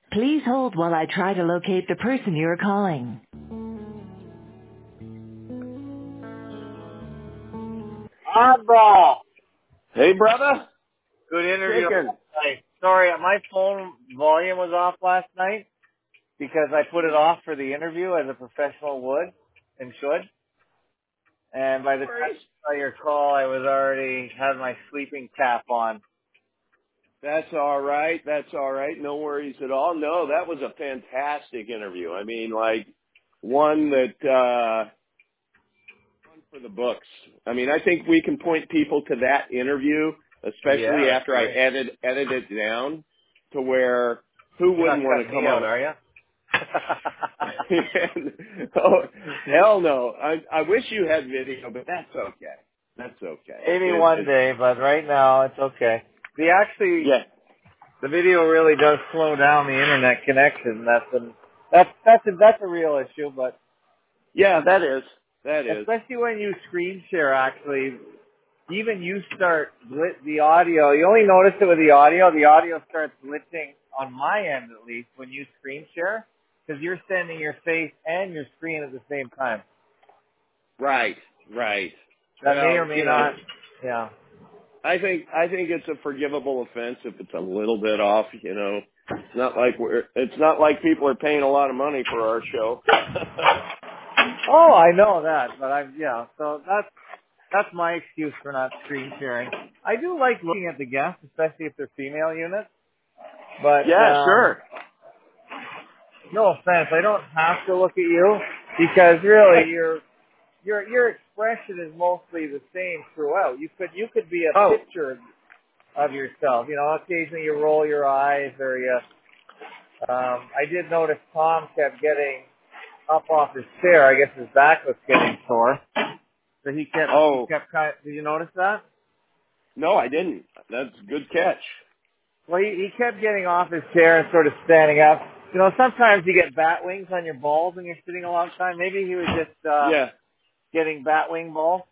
Please hold while I try to locate the person you are calling. Oddball. Hey, brother. Good interview. Chicken. Hey, sorry, my phone volume was off last night because I put it off for the interview as a professional would and should. And by the time Worries. I saw your call, I was already had my sleeping cap on. That's all right. That's all right. No worries at all. No, that was a fantastic interview. I mean, like one that one for the books. I mean, I think we can point people to that interview, especially Yeah, that's after I great. edit it down to where who You're not wouldn't want to cutting come me out, on. are you? Oh, hell no. I wish you had video, but that's okay. That's okay. Maybe one day, but right now it's okay. Yeah. The video really does slow down the internet connection. That's a real issue, but Yeah, that is. That is. especially when you screen share, actually, even you start the audio. You only notice it with the audio. The audio starts glitching on my end, at least, when you screen share, because you're sending your face and your screen at the same time. Right, right. That may Well, or may not. Yeah. I think it's a forgivable offense if it's a little bit off. It's not like people are paying a lot of money for our show. Oh, I know that, but so that's my excuse for not screen sharing. I do like looking at the guests, especially if they're female units, but Yeah, sure. no offense, I don't have to look at you because really your expression is mostly the same throughout. You could be a Oh, picture of yourself. You know, occasionally you roll your eyes or you. I did notice Tom kept getting up off his chair. I guess his back was getting sore. So he kept kind of, did you notice that? no, I didn't. That's a good catch. Well, he kept getting off his chair and sort of standing up. You know, sometimes you get bat wings on your balls when you're sitting a long time. Maybe he was just Yeah. getting bat wing balls.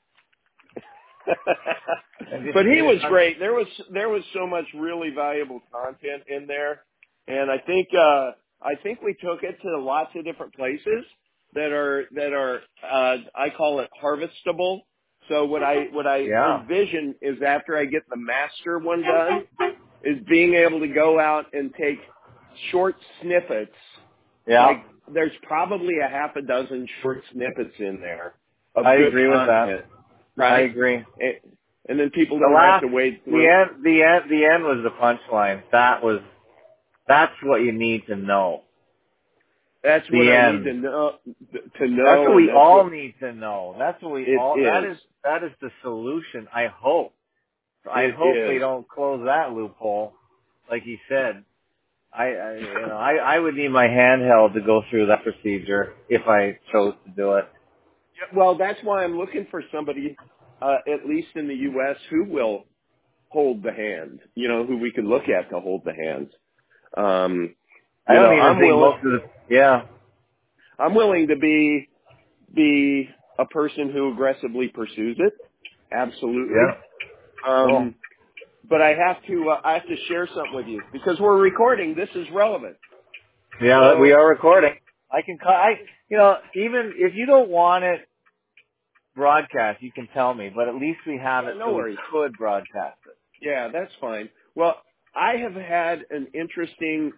And But he was great. There was so much really valuable content in there, and I think we took it to lots of different places that are I call it harvestable. So what I yeah. envision is after I get the master one done, is being able to go out and take short snippets. Yeah. Like there's probably a half a dozen short snippets in there of I good agree with that. content, I right? agree. And then people The don't have to wade through. the end was the punchline. That's what you need to know. That's what The I need end. to know. That's what we And that's all what need to know. That's what we it all. is. That is the solution. I hope. I It hope they is. don't close that loophole, like he said. I would need my handheld to go through that procedure if I chose to do it. Well, that's why I'm looking for somebody, at least in the U.S., who will hold the hand. You know, who we can look at to hold the hands. I don't even I'm think willing. most of the. Yeah. I'm willing to be a person who aggressively pursues it. Absolutely. Yeah. Cool. But I have to share something with you because we're recording. This is relevant. Yeah, we So are recording. I can. Even if you don't want it broadcast, you can tell me. But at least we have yeah, it no so we worries. could broadcast it. Yeah, that's fine. Well, I have had an interesting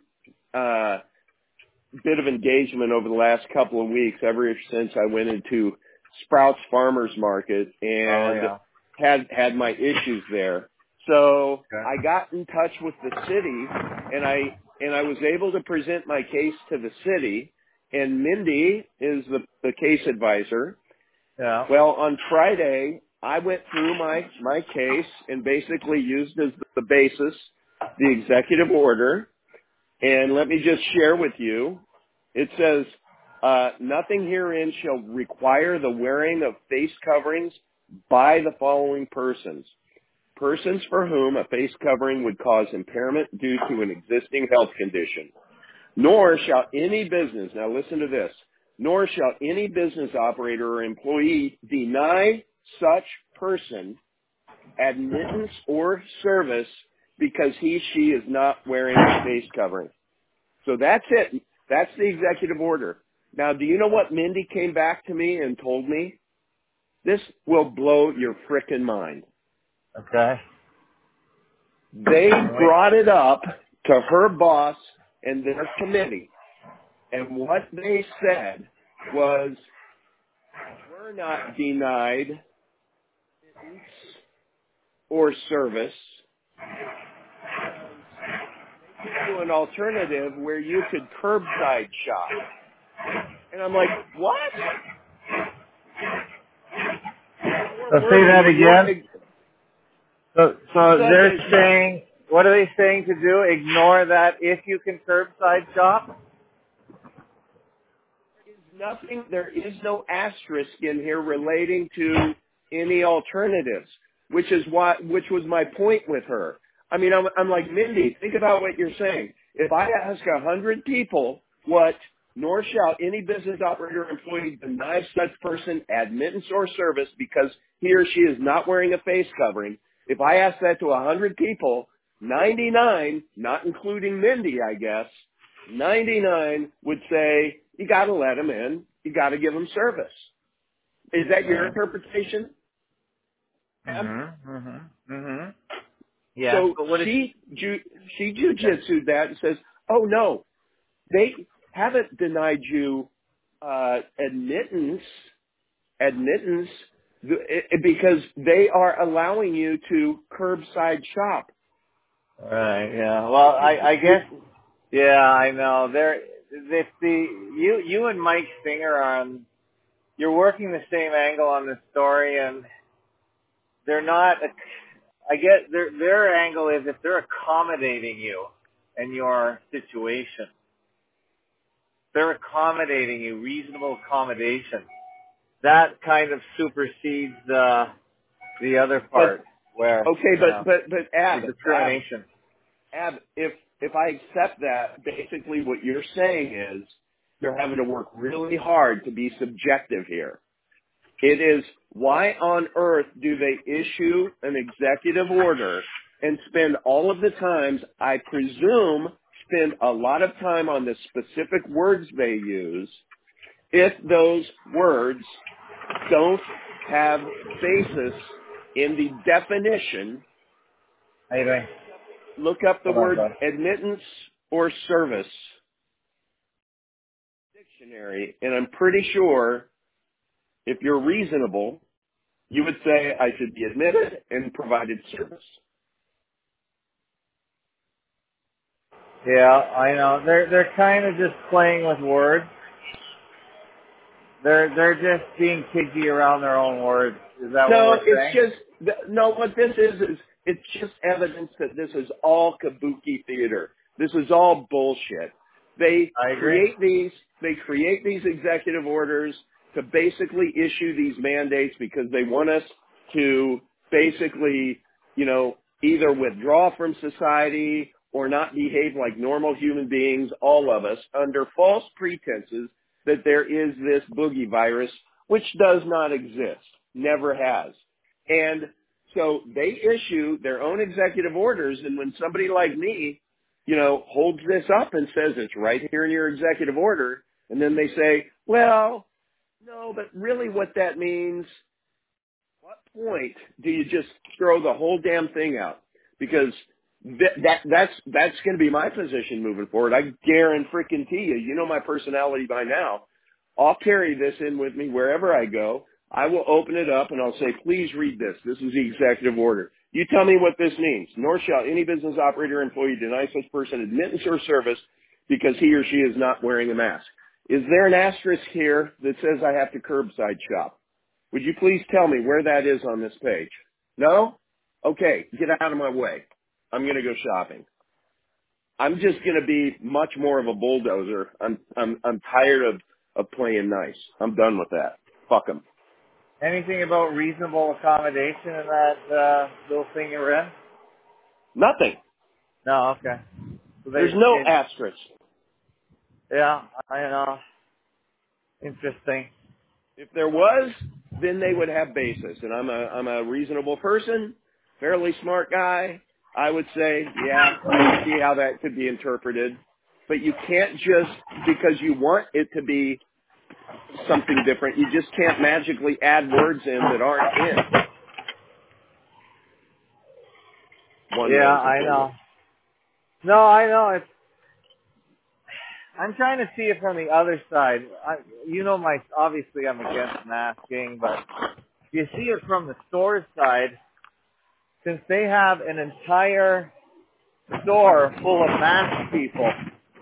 bit of engagement over the last couple of weeks, ever since I went into Sprouts Farmers Market Oh and yeah. had my issues there. So Okay. I got in touch with the city, and I was able to present my case to the city. And Mindy is the case advisor. Yeah. Well, on Friday, I went through my case and basically used as the basis the executive order. And let me just share with you. It says, nothing herein shall require the wearing of face coverings by the following persons. Persons for whom a face covering would cause impairment due to an existing health condition. Nor shall any business, now listen to this, nor shall any business operator or employee deny such person admittance or service because he/she is not wearing a face covering. So that's it. That's the executive order. Now, do you know what Mindy came back to me and told me? This will blow your frickin' mind. Okay. They Wait. brought it up to her boss and their committee. And what they said was, we're not denied admittance or service because they give you an alternative where you could curbside shop. And I'm like, what? So we're So say working that with your, again. So she said they're that saying, what are they saying to do? Ignore that if you can curbside shop? there is no asterisk in here relating to any alternatives, which was my point with her. I mean, I'm like, Mindy, think about what you're saying. If I ask 100 people what, nor shall any business operator or employee deny such person admittance or service because he or she is not wearing a face covering, if I ask that to 100 people, 99, not including Mindy, I guess, 99 would say, you got to let them in. You got to give them service. Is that your Right. interpretation? Ab? Yes, So but what is, she yeah. jujitsu'd that and says, oh no, they haven't denied you admittance because they are allowing you to curbside shop, Right, yeah. Well, I guess, yeah, I know. If you and Mike Singer are on, you're working the same angle on this story, and they're not, I get their angle is if they're accommodating you and your situation, they're accommodating you, reasonable accommodation. That kind of supersedes the other but part where, okay, you know, but the Ab, discrimination. if I accept that, basically what you're saying is they're having to work really hard to be subjective here. It is, why on earth do they issue an executive order and spend all of the times, I presume, spend a lot of time on the specific words they use, if those words don't have basis in the definition? How you doing? Look up the Hold on, word bud. admittance or service dictionary, and I'm pretty sure if you're reasonable, you would say I should be admitted and provided service. Yeah, I know. They're kind of just playing with words. They're just being pidgey around their own words. Is that what No, we're it's saying? just, no, what this is it's just evidence that this is all kabuki theater. This is all bullshit. They I agree. create these executive orders to basically issue these mandates because they want us to basically, either withdraw from society or not behave like normal human beings, all of us, under false pretenses that there is this boogie virus, which does not exist, never has. And so they issue their own executive orders, and when somebody like me, holds this up and says it's right here in your executive order, and then they say, well, no, but really what that means, what point do you just throw the whole damn thing out? Because that's going to be my position moving forward. I guarantee you, you know my personality by now. I'll carry this in with me wherever I go. I will open it up and I'll say, please read this. This is the executive order. You tell me what this means. Nor shall any business operator or employee deny such person admittance or service because he or she is not wearing a mask. Is there an asterisk here that says I have to curbside shop? Would you please tell me where that is on this page? No? Okay, get out of my way. I'm going to go shopping. I'm just going to be much more of a bulldozer. I'm tired of playing nice. I'm done with that. Fuck 'em. Anything about reasonable accommodation in that little thing you're in? Nothing. No, okay. So There's no asterisk. yeah, I know. Interesting. If there was, then they would have basis. And I'm a reasonable person, fairly smart guy. I would say, yeah, I can see how that could be interpreted. but you can't just, because you want it to be something different, you just can't magically add words in that aren't in. Yeah, I know. No, I know. I'm trying to see it from the other side. Obviously I'm against masking, but you see it from the store side, since they have an entire store full of masked people.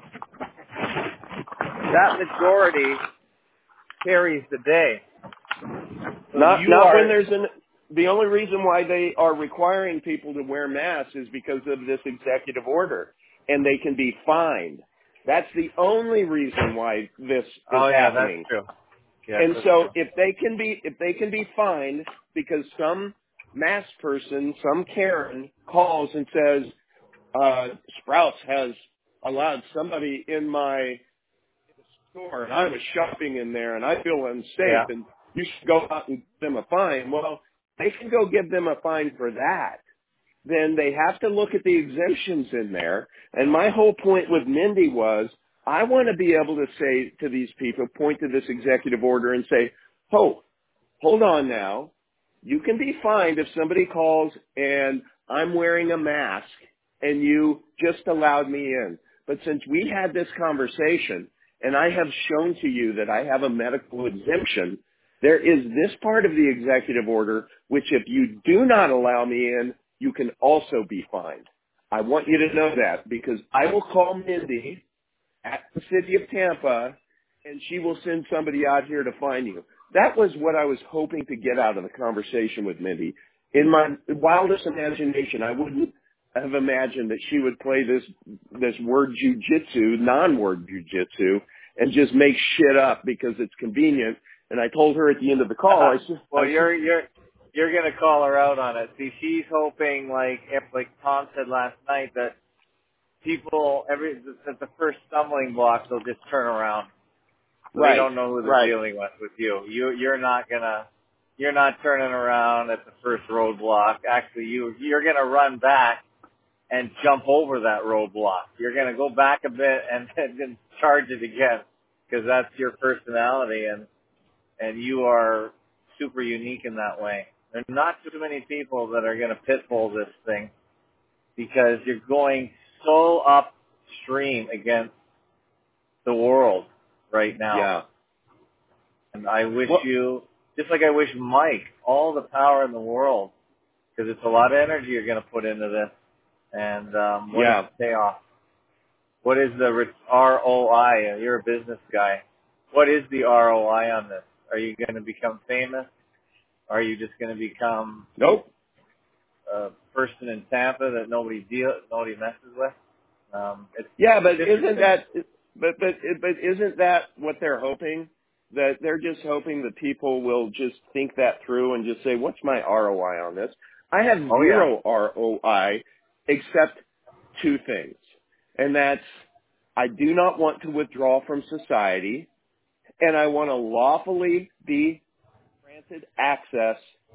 That majority carries the day. So Not when there's the only reason why they are requiring people to wear masks is because of this executive order, and they can be fined. That's the only reason why this is happening. That's true. Yeah, And that's so true. if they can be fined because some masked person, some Karen calls and says, Sprouts has allowed somebody in my store and I was shopping in there and I feel unsafe and you should go out and give them a fine. Well, they can go give them a fine for that. Then they have to look at the exemptions in there. And my whole point with Mindy was, I want to be able to say to these people, point to this executive order and say, oh, hold on now. You can be fined if somebody calls and I'm wearing a mask and you just allowed me in. But since we had this conversation and I have shown to you that I have a medical exemption, there is this part of the executive order, which if you do not allow me in, you can also be fined. I want you to know that because I will call Mindy at the city of Tampa and she will send somebody out here to find you. That was what I was hoping to get out of the conversation with Mindy. In my wildest imagination, I wouldn't have imagined that she would play this word jujitsu, non-word jujitsu, and just make shit up because it's convenient. And I told her at the end of the call, you're gonna call her out on it. See, she's hoping, like Tom said last night, that that the first stumbling block, they'll just turn around. So they don't know who they're dealing with you. You're not turning around at the first roadblock. Actually, you're gonna run back and jump over that roadblock. You're gonna go back a bit and then charge it again, because that's your personality, and you are super unique in that way. There are not too many people that are going to pitbull this thing, because you're going so upstream against the world right now. Yeah. And I wish you, just like I wish Mike, all the power in the world, because it's a lot of energy you're going to put into this. And what is the payoff? What is the ROI? You're a business guy. What is the ROI on this? Are you going to become famous? Are you just going to become a person in Tampa that nobody messes with? But isn't that what they're hoping? That they're just hoping that people will just think that through and just say, what's my ROI on this? I have zero ROI except two things. And that's, I do not want to withdraw from society, and I want to lawfully be granted access,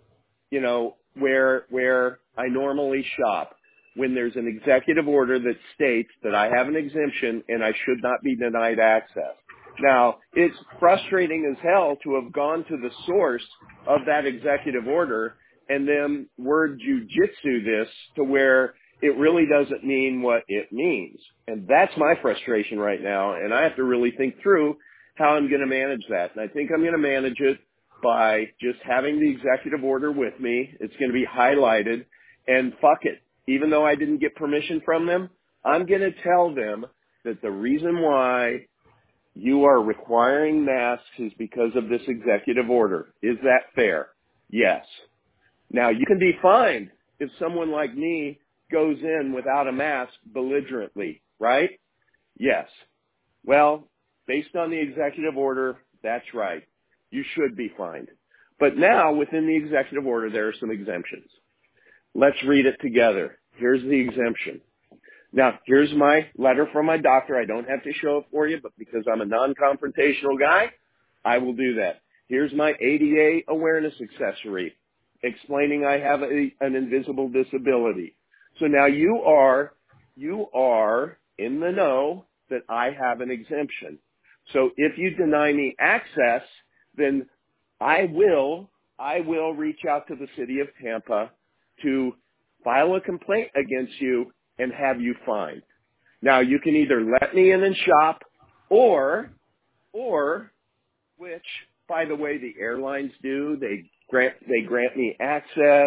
where I normally shop, when there's an executive order that states that I have an exemption and I should not be denied access. Now, it's frustrating as hell to have gone to the source of that executive order and then word jujitsu this to where it really doesn't mean what it means. And that's my frustration right now, and I have to really think through how I'm going to manage that. And I think I'm going to manage it by just having the executive order with me. It's going to be highlighted, and fuck it. Even though I didn't get permission from them, I'm going to tell them that the reason why you are requiring masks is because of this executive order. Is that fair? Yes. Now, you can be fined if someone like me goes in without a mask belligerently, right? Yes. Well, based on the executive order, that's right. You should be fined. But now, within the executive order, there are some exemptions. Let's read it together. Here's the exemption. Now, here's my letter from my doctor. I don't have to show it for you, but because I'm a non-confrontational guy, I will do that. Here's my ADA awareness accessory explaining I have an invisible disability. So now you are in the know that I have an exemption. So if you deny me access, then I will reach out to the city of Tampa to file a complaint against you and have you fined. Now, you can either let me in and shop or, which, by the way, the airlines do, they grant me access.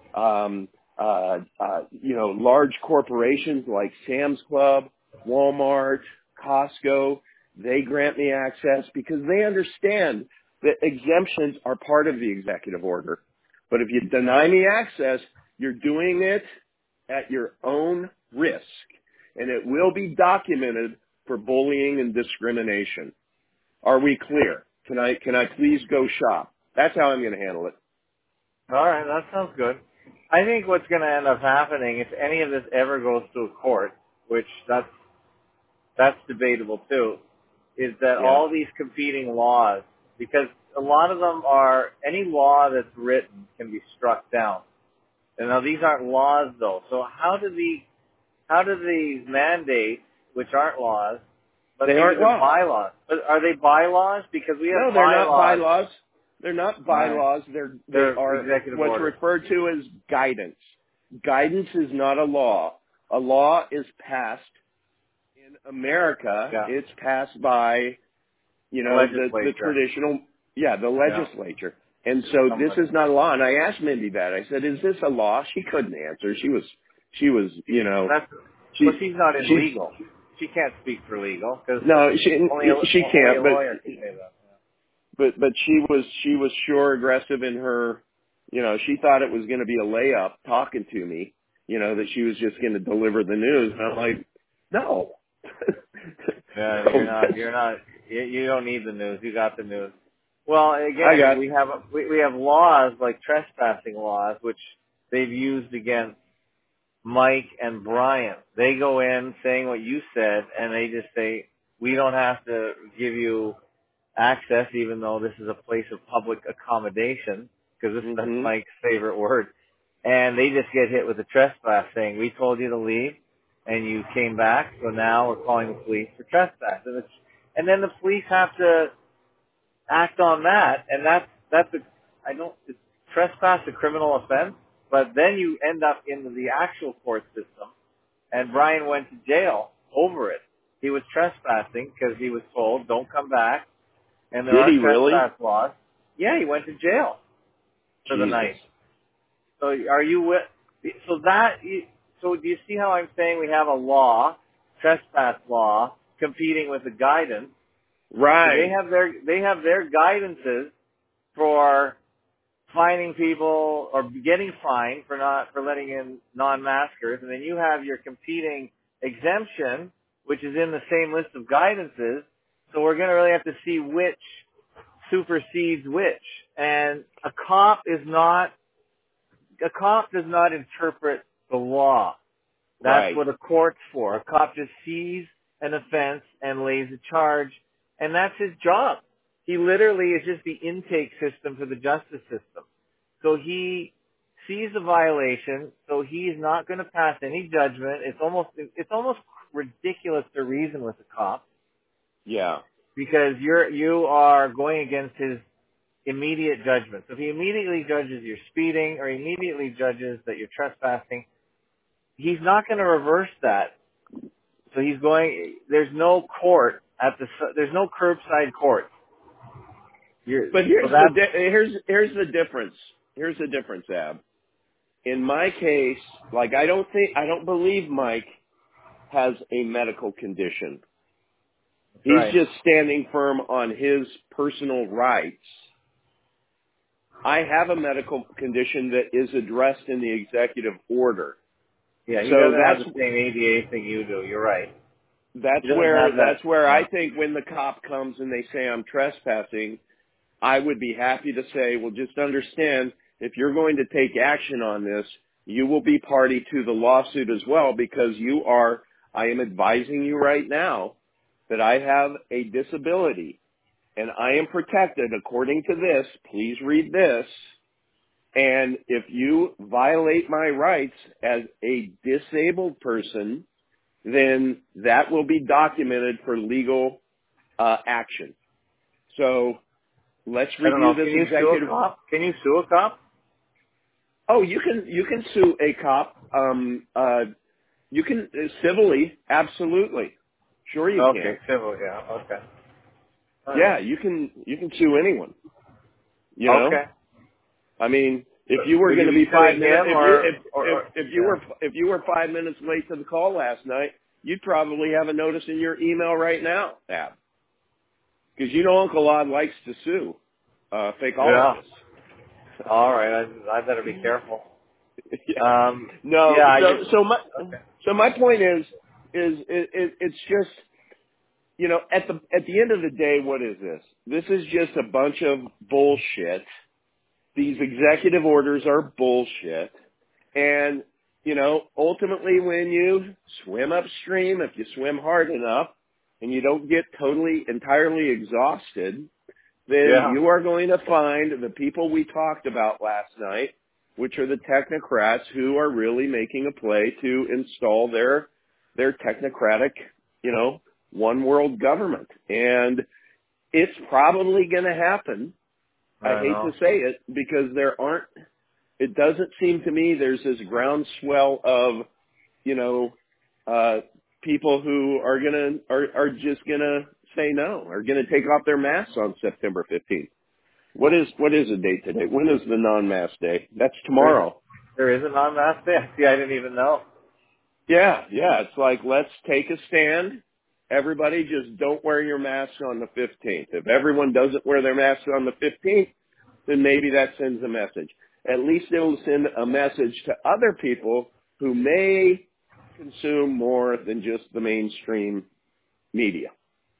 Large corporations like Sam's Club, Walmart, Costco, they grant me access because they understand that exemptions are part of the executive order. But if you deny me access, you're doing it at your own risk, and it will be documented for bullying and discrimination. Are we clear? Can I please go shop? That's how I'm going to handle it. All right, that sounds good. I think what's going to end up happening, if any of this ever goes to a court, which that's debatable too, is that all these competing laws, because a lot of them are, any law that's written can be struck down. And now these aren't laws though. So how do these mandates, which aren't laws, but they aren't laws. Bylaws? But are they bylaws? Because we have No, they're not bylaws. They're not bylaws. Right. They are what's order. referred to as guidance. Guidance is not a law. A law is passed in America. Yeah. It's passed by, the traditional, the legislature. Yeah. And so this is not a law. And I asked Mindy that. I said, "Is this a law?" She couldn't answer. She was, she's not in legal. She can't speak for legal. No, she can't. Only a lawyer can say that. But she was sure aggressive in her, she thought it was going to be a layup talking to me, that she was just going to deliver the news. And I'm like, no. Yeah, you're not, you don't need the news. You got the news. Well, again, we have laws like trespassing laws, which they've used against Mike and Brian. They go in saying what you said, and they just say, we don't have to give you access, even though this is a place of public accommodation, because that's Mike's favorite word. And they just get hit with a trespass saying, we told you to leave, and you came back, so now we're calling the police for trespass. And then the police have to act on that, and is trespass a criminal offense? But then you end up in the actual court system, and Brian went to jail over it. He was trespassing because he was told, don't come back. And there are trespass laws. Yeah, he went to jail for the night. So are you so do you see how I'm saying we have a law, trespass law, competing with the guidance? Right. So they have their guidances for fining people or getting fined for letting in non-maskers, and then you have your competing exemption, which is in the same list of guidances. So we're going to really have to see which supersedes which. And a cop does not interpret the law. That's what a court's for. A cop just sees an offense and lays a charge, and that's his job. He literally is just the intake system for the justice system. So he sees a violation, so he's not going to pass any judgment. It's almost ridiculous to reason with a cop. Yeah. Because you are going against his immediate judgment. So if he immediately judges you're speeding or immediately judges that you're trespassing, he's not going to reverse that. So there's no court there's no curbside court. But here's the difference. Here's the difference, Ab. In my case, I don't believe Mike has a medical condition. He's just standing firm on his personal rights. I have a medical condition that is addressed in the executive order. Yeah, he doesn't have the same ADA thing you do. You're right. That's where I think when the cop comes and they say I'm trespassing, I would be happy to say, well, just understand, if you're going to take action on this, you will be party to the lawsuit as well, because I am advising you right now that I have a disability and I am protected according to this. Please read this. And if you violate my rights as a disabled person, then that will be documented for legal action. So let's I don't know. review this Can you sue a cop? Can you sue a cop? Oh, you can sue a cop. You can civilly, absolutely. Sure, you can. Okay, civil. Yeah. Okay. All Yeah, right. you can sue anyone. You know, Okay. I mean, if you were Would going you to be be 5 suing minutes, him or if you were 5 minutes late to the call last night, you'd probably have a notice in your email right now, Ab, because you know Uncle Odd likes to sue Yeah. fakeologists. All right. I better be careful. Yeah. No, Yeah. I just. Okay. so my point is it's just, you know, at the end of the day, what is this? This is just a bunch of bullshit. These executive orders are bullshit. And, you know, ultimately when you swim upstream, if you swim hard enough and you don't get totally, entirely exhausted, then Yeah. you are going to find the people we talked about last night, which are the technocrats who are really making a play to install their technocratic, you know, one world government. And it's probably going to happen. I I hate to know. say it, because it doesn't seem to me there's this groundswell of, you know, people who are just gonna say no, are gonna take off their masks on September 15th. What is the date today? When is the non-mask day? That's tomorrow. There is a non-mask day. See, I didn't even know. Yeah. It's like, let's take a stand. Everybody just don't wear your mask on the 15th. If everyone doesn't wear their masks on the 15th, then maybe that sends a message. At least it'll send a message to other people who may consume more than just the mainstream media.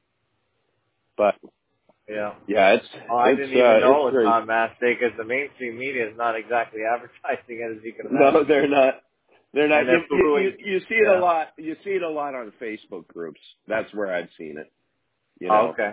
But Yeah. yeah, Oh, I didn't even know it's it was great. non-mask day because the mainstream media is not exactly advertising it, as you can No, imagine. they're not. They're not. And they're poo-pooing. You see it a Yeah. lot. You see it a lot on Facebook groups. That's where I've seen it. You Oh, know. okay.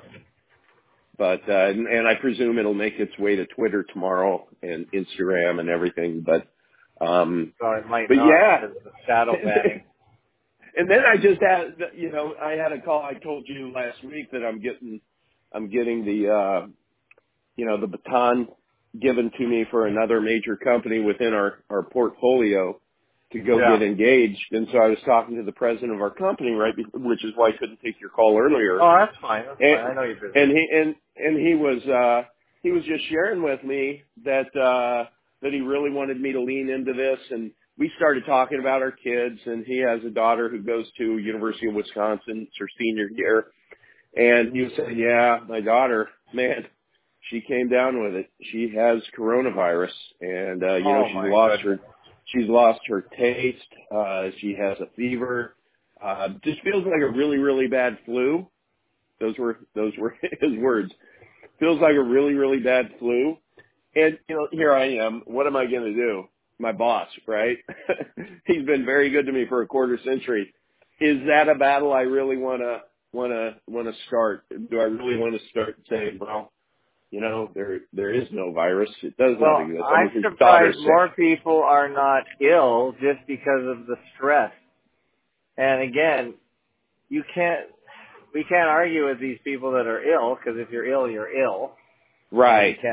But and I presume it'll make its way to Twitter tomorrow and Instagram and everything. But So it might but not yeah. because of the shadow banning. And then I just had, you know, I had a call. I told you last week that I'm getting the, you know, the baton given to me for another major company within our portfolio to go Yeah. get engaged. And so I was talking to the president of our company, right, which is why I couldn't take your call earlier. Oh, that's fine. That's And, fine. I know you're busy. and he was just sharing with me that he really wanted me to lean into this, and we started talking about our kids, and he has a daughter who goes to University of Wisconsin. It's her senior year. And he was saying, yeah, my daughter, man, she came down with it. She has coronavirus, and you know, Oh my goodness. she's lost her taste. She has a fever. Just feels like a really, really bad flu. Those were his words. Feels like a really, really bad flu. And, you know, here I am. What am I going to do? My boss, right? He's been very good to me for a quarter century. Is that a battle I really want to start? Do I really want to start saying, well, you know, there is no virus. It does not Well, exist. I mean, I'm his daughter's surprised more sick. people are not ill just because of the stress. And again, we can't argue with these people that are ill, because if you're ill, you're ill. And Right.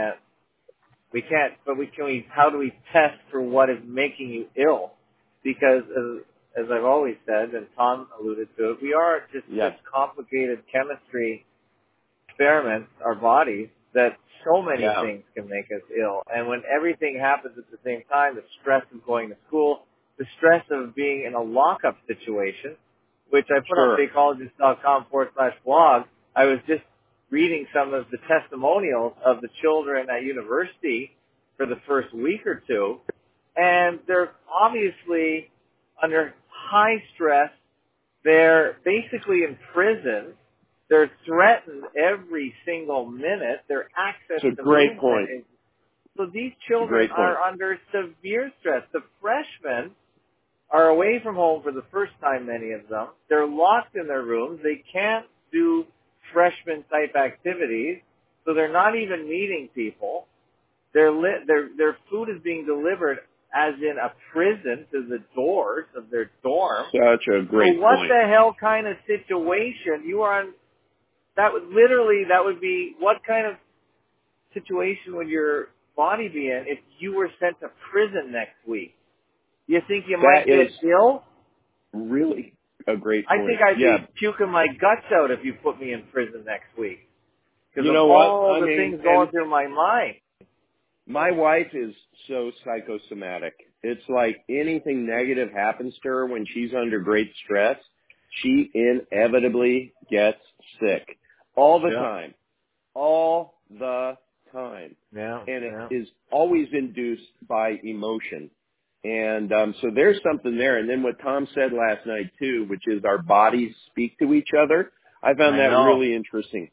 how do we test for what is making you ill? Because as I've always said, and Tom alluded to it, we are just Yes. such complicated chemistry experiments, our bodies, that so many Yeah. things can make us ill. And when everything happens at the same time, the stress of going to school, the stress of being in a lockup situation, which I put on Sure. fakeologist.com/blog, I was just reading some of the testimonials of the children at university for the first week or two, and they're obviously under high stress. They're basically in prison. They're threatened every single minute. Their access It's a to great movement point. is... So these It's a children great point. are under severe stress. The freshmen are away from home for the first time, many of them. They're locked in their rooms. They can't do freshman-type activities, so they're not even meeting people. Their food is being delivered as in a prison to the doors of their dorm. Such a great So what point. the hell kind of situation you are on? That would be what kind of situation would your body be in if you were sent to prison next week? You think you might That is get ill? really a great I point. think I'd Yeah. be puking my guts out if you put me in prison next week. Because You of know what? all I the mean, things going and through my mind. my wife is so psychosomatic. It's like anything negative happens to her when she's under great stress, she inevitably gets sick. All the time. All the time. Yeah. And it is always induced by emotion. And so there's something there. And then what Tom said last night too, which is our bodies speak to each other. I found that really interesting.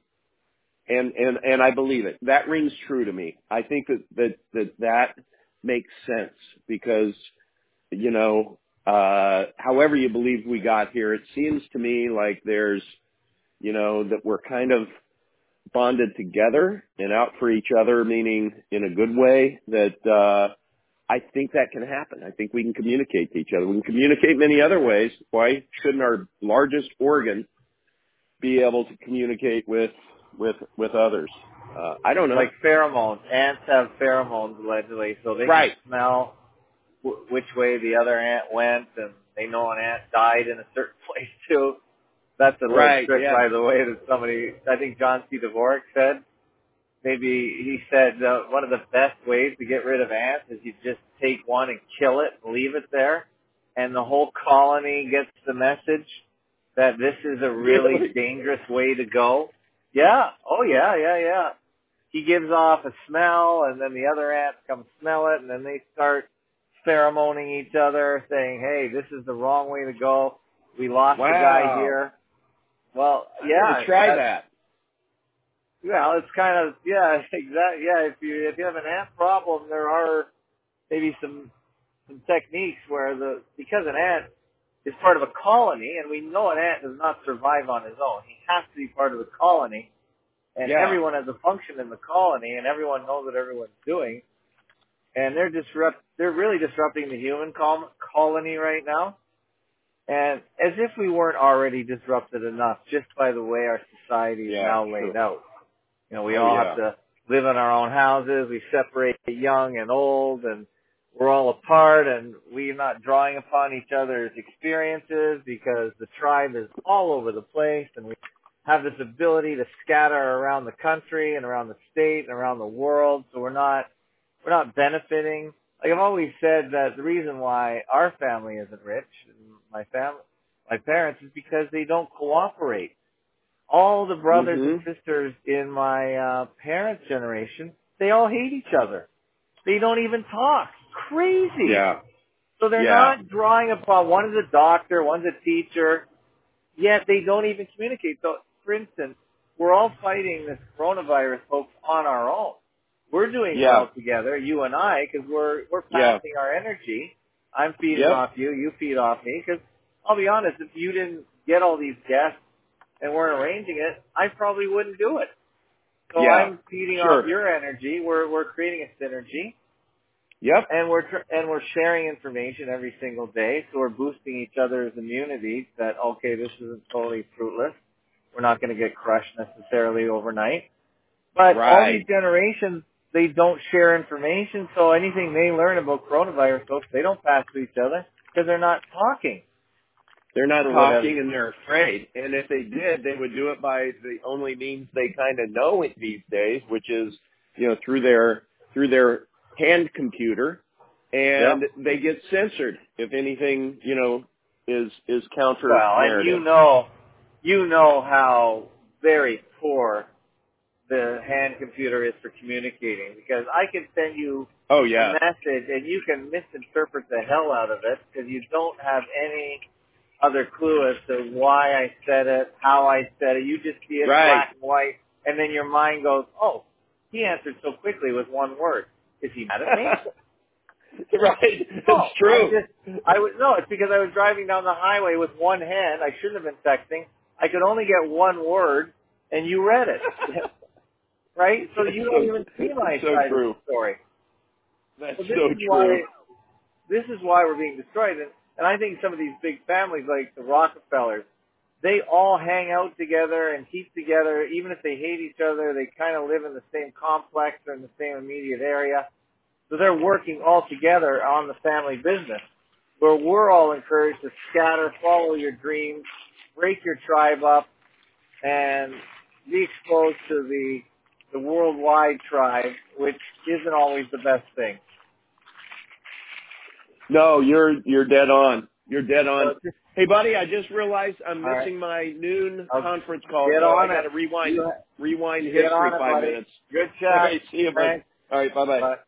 And I believe it. That rings true to me. I think that makes sense because, you know, however you believe we got here, it seems to me like there's, you know, that we're kind of bonded together and out for each other, meaning in a good way, that I think that can happen. I think we can communicate to each other. We can communicate many other ways. Why shouldn't our largest organ be able to communicate with others? I don't know. Like pheromones. Ants have pheromones allegedly, so they can smell which way the other ant went, and they know an ant died in a certain place too. That's a little trick, by the way, that somebody, I think John C. Dvorak said. Maybe he said one of the best ways to get rid of ants is you just take one and kill it, leave it there, and the whole colony gets the message that this is a really dangerous way to go. Yeah. Oh, yeah. He gives off a smell, and then the other ants come smell it, and then they start pheromoning each other, saying, hey, this is the wrong way to go. We lost the guy here. Well, yeah. Try that. Well, it's kind of, exactly. Yeah, if you have an ant problem, there are maybe some techniques where because an ant is part of a colony, and we know an ant does not survive on his own. He has to be part of the colony, and everyone has a function in the colony, and everyone knows what everyone's doing, and they're really disrupting the human colony right now. And as if we weren't already disrupted enough just by the way our society is now laid out. You know, we all have to live in our own houses. We separate young and old, and we're all apart, and we're not drawing upon each other's experiences because the tribe is all over the place, and we have this ability to scatter around the country and around the state and around the world. So we're not benefiting. Like I've always said that the reason why our family isn't rich, my parents, is because they don't cooperate. All the brothers and sisters in my parents' generation, they all hate each other. They don't even talk. Crazy. Yeah. So they're not drawing upon, one is a doctor, one's a teacher, yet they don't even communicate. So, for instance, we're all fighting this coronavirus, folks, on our own. We're doing well together, you and I, because we're passing our energy. I'm feeding off you, you feed off me, because I'll be honest, if you didn't get all these guests and weren't arranging it, I probably wouldn't do it. So I'm feeding off your energy. We're creating a synergy. Yep. And we're sharing information every single day, so we're boosting each other's immunity that, okay, this isn't totally fruitless. We're not going to get crushed necessarily overnight. But all these generations, they don't share information, so anything they learn about coronavirus, folks, they don't pass to each other because they're not talking. They're not talking and they're afraid. And if they did, they would do it by the only means they kind of know these days, which is, you know, through their hand computer, and they get censored if anything, you know, is counter narrative. Well, and you know how very poor the hand computer is for communicating, because I can send you a message and you can misinterpret the hell out of it because you don't have any other clue as to why I said it, how I said it. You just see it black and white, and then your mind goes, oh, he answered so quickly with one word. Is he mad at me? It's true. It's because I was driving down the highway with one hand. I shouldn't have been texting. I could only get one word, and you read it. Right? So you don't even see my side of the story. That's so true. this is why we're being destroyed. And I think some of these big families like the Rockefellers, they all hang out together and keep together. Even if they hate each other, they kind of live in the same complex or in the same immediate area. So they're working all together on the family business, where we're all encouraged to scatter, follow your dreams, break your tribe up, and be exposed to the worldwide tribe, which isn't always the best thing. No, you're dead on. You're dead on. So Hey, buddy, I just realized I'm all missing my noon conference call, get so I on got to it. rewind Get history on it, 5 buddy. minutes. Good All chat. right, see you, bud. Thanks. All right, bye-bye. Bye.